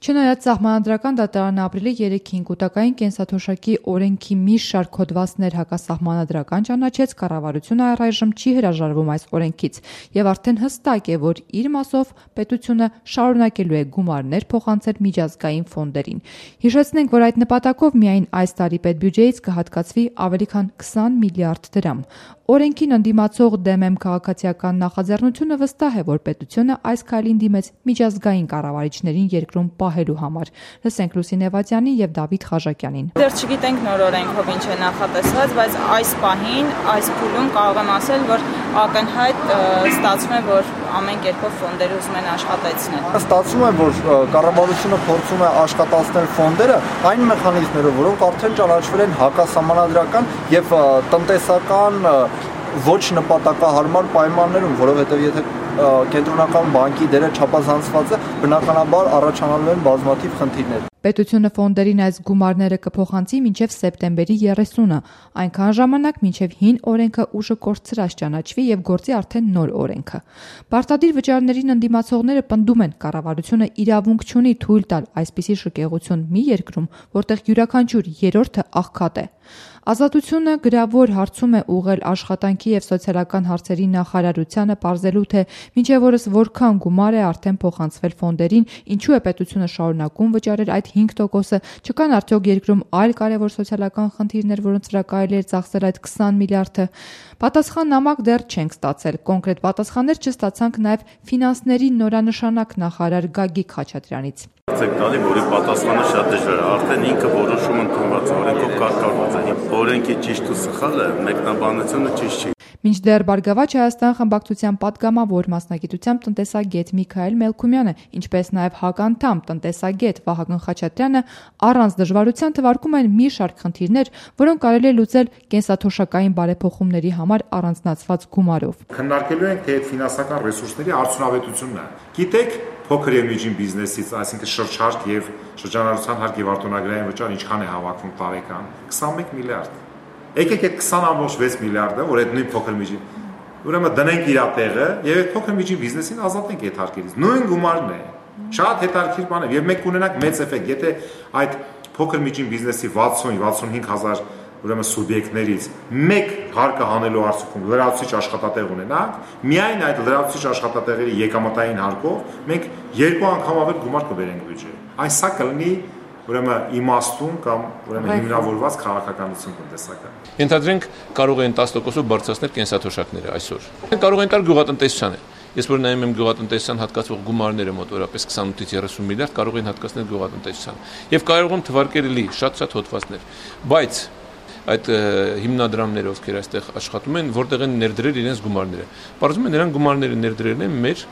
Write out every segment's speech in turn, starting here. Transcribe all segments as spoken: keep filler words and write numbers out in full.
Չնայած սահմանադրական դատարանը ապրիլի երեքին կൂട്ടակային կենսաթոշակի օրենքի մի շարք հոդվածներ հակասահմանադրական ճանաչեց, կառավարությունը առայժմ չի հրաժարվում այս օրենքից եւ արդեն հստակ է, որ իր մասով պետությունը շարունակելու է գումարներ փոխանցել միջազգային ֆոնդերին։ Հիշեցնենք, որ այդ նպատակով միայն այս տարի պետբյուջեից կհատկացվի ավելի քան քսան միլիարդ դրամ։ Օրենքին ընդդիմացող ԴՄ քաղաքացիական նախաձեռնությունը վստահ է, որ պետությունը այս քայլին դիմեց միջազգային կառավարիչներին երկրում պահելու համար։ Լսենք Լուսինե Վատյանի եւ Դավիթ Խաչակյանին։ Դեռ չգիտենք նոր օրենքով ինչ է նախատեսված, բայց այս պահին, այս փուլում կարող եմ ասել, որ ակնհայտ ստացվում է, որ ամեն կերպով ֆոնդերը ուզում են աշխատեցնել։ Ստացվում է, որ կառավարությունը փորձում է աշխատացնել ֆոնդերը այն մեխանիզմներով, որոնք արդեն ճանաչվել են հակասահմանադրական եւ տնտեսական ոչ նպատակահարմար պայմաններում, որովհետև եթե կենտրոնական բանկի դերը չափազանցված է, բնականաբար առաջանալու են բազմաթիվ խնդիրներ։ Պետությունը ֆոնդերին այս գումարները կփոխանցի մինչև սեպտեմբերի երեսունը, այնքան ժամանակ մինչև հին օրենքը ուժը կորցրած ճանաչվի եւ գործի արդեն նոր օրենքը։ Պարտադիր վճարներին ընդդիմացողները պնդում են, կառավարությունը իրավունք չունի թույլ տալ այսպիսի շքեղություն մի երկրում, որտեղ յուրաքանչյուր երրորդը աղքատ է։ Ազատությունը գրավոր հարցում է ուղղել աշխատանքի եւ սոցիալական հարցերի նախարարությանը պարզելու, թե մինչեւ օրս որքան գումար է արդեն փոխանցվել ֆոնդերին, ինչու է պետությունը շարունակում վճարել այդ հինգ տոկոսը, չկան արդյոք երկրում այլ կարևոր սոցիալական խնդիրներ, որոնց վրա կարելի է ծախսել այդ քսան միլիարդը։ Պատասխան նամակ դեռ չենք ստացել։ Կոնկրետ պատասխաններ չստացանք նաեւ ֆինանսների նորանշանակ նախարար Գագիկ Խաչատրյանից։ Ցեք տալի, որի պատասխանը շատ դժվար է։ Արդեն ինքը որոշում ընդունված է, օրենքով կարգավորված է։ Օրենքի ճիշտ ու սխալը մեկնաբանությունը ճիշտ չի։ Մինչդեռ Բարգավաճ Հայաստան խմբակցության պատգամավոր մասնագիտությամբ տնտեսագետ Միքայել Մելքումյանը, ինչպես նաև հականդամ տնտեսագետ Վահագն Խաչատրյանը առանց դժվարության թվարկում են մի շարք խնդիրներ, որոնք կարելի է լուծել կենսաթոշակային բարեփոխումների համար առանձնացված գումարով։ Քննարկելու ենք, թե այդ ֆինանսական ռեսուրսների արդյունավետությունն է։ Գիտեք, փոքր եւ միջին բիզնեսից, այսինքն շրջարկ եւ շրջանառության հարկ եւ արտոնագրային վճար ինչքան է հավաքվում տարեկան, քսանմեկ միլիարդ։ Եկեք այդ քսան ամբողջ վեց միլիարդը, որ այդ նույն փոքր միջին, ուրեմն դնենք իր տեղը եւ այդ փոքր միջին բիզնեսին ազատենք այդ հարկերից։ Նույն գումարն է։ Շատ հետաքրքիր բան է եւ մենք կունենանք մեծ էֆեկտ, եթե այդ փոքր միջին բիզնեսի վաթսուն վաթսունհինգ հազար ուրեմն սուբյեկտներից մեկ հարկը հանելու արդյունքում լրացուցիչ աշխատատեղ ունենանք, միայն այդ լրացուցիչ աշխատատեղերի եկամտային հարկով մենք երկու անգամ ավելի գումար կբերենք բյուջե։ Այս սա կլինի ուրեմն իմաստուն կամ ուրեմն հիմնավորված քաղաքականություն տնտեսական։ Ենթադրենք կարող են տասը տոկոսով բարձրացնել կենսաթոշակները այսօր։ Կարող են տալ գյուղատնտեսությանը։ Ես որ նայում եմ գյուղատնտեսության հատկացվող գումարները մոտավորապես քսանութից երեսուն միլիարդ կարող են հատկացնել գյուղատնտեսությանը։ Եվ կարող եմ թվարկել էլի շատ-շատ հոդվածներ, բայց այդ հիմնադրամները, ովքեր այստեղ աշխատում են, որտեղ են ներդրել իրենց գումարները։ Պարզվում է նրանք գումարները ներդրել են մեր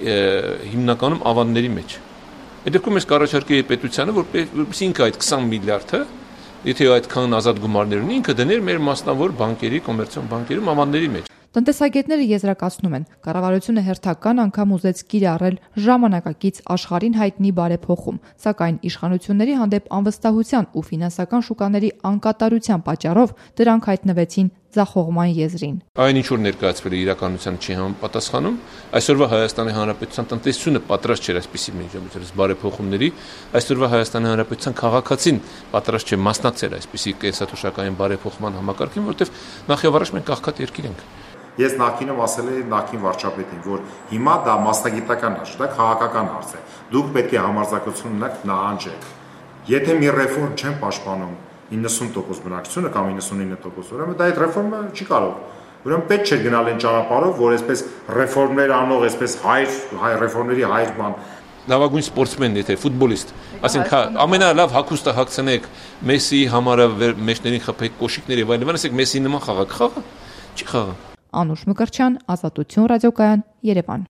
հիմնականում ավանդների մեջ։ Այդ դեպքում ես կառաջարկեի պետությանը, որպեսզի ինքը այդ քսան միլիարդը, եթե այդքան ազատ գումարներ ունի, ինքը դներ մեր մասնավոր բանկերի, կոմերցիոն բանկերում ավանդների մեջ։ Տնտեսագետները եզրակացնում են, կառավարությունը հերթական անգամ ուզեց կիրառել ժամանակակից աշխարհին հայտնի բարեփոխում, սակայն իշխանությունների հանդեպ անվստահության ու ֆինանսական շուկաների անկատարության պատճառով դրանք հայտնվեցին ձախողման եզրին։ Այն ինչ որ ներկայացվել է իրականության չի համապատասխանում, այսօրվա Հայաստանի Հանրապետության տնտեսությունը պատրաստ չէր այսպիսի միջամտությունների բարեփոխումների, այսօրվա Հայաստանի Հանրապետության քաղաքացին պատրաստ չէ մասնակցել այսպիսի կենսաթոշակային բարեփոխման համակարգին, որտեղ նախ եւ առաջ մենք աղքատ երկիր ենք։ Ես նախինում ասել եմ նախին վարչապետին, որ հիմա դա մասնագիտական հարց, դա քաղաքական հարց է։ Դուք պետք է համարձակություն ունենաք նահանջեք։ Եթե մի ռեֆորմ չեն պաշտպանում իննսուն տոկոս բնակչությունը կամ իննսունինը տոկոս, ուրեմն դա այդ ռեֆորմը չի կարող։ Ուրեմն պետք չէ գնալ այն ճանապարհով, որ այսպես ռեֆորմներ անող, այսպես հայր, հայ ռեֆորմների հայր բան։ Լավագույն սպորտսմեն, եթե ֆուտբոլիստ, ասենք ամենալավ հագուստը հագցնեք, Մեսսիի համարը մեջներին խփեք կոշիկներ եւ այլն, ասեք Մեսսի նման խաղա, խաղա, չի խաղա։ Անուշ Մկրտչյան, Ազատություն ռադիոկայան, Երևան։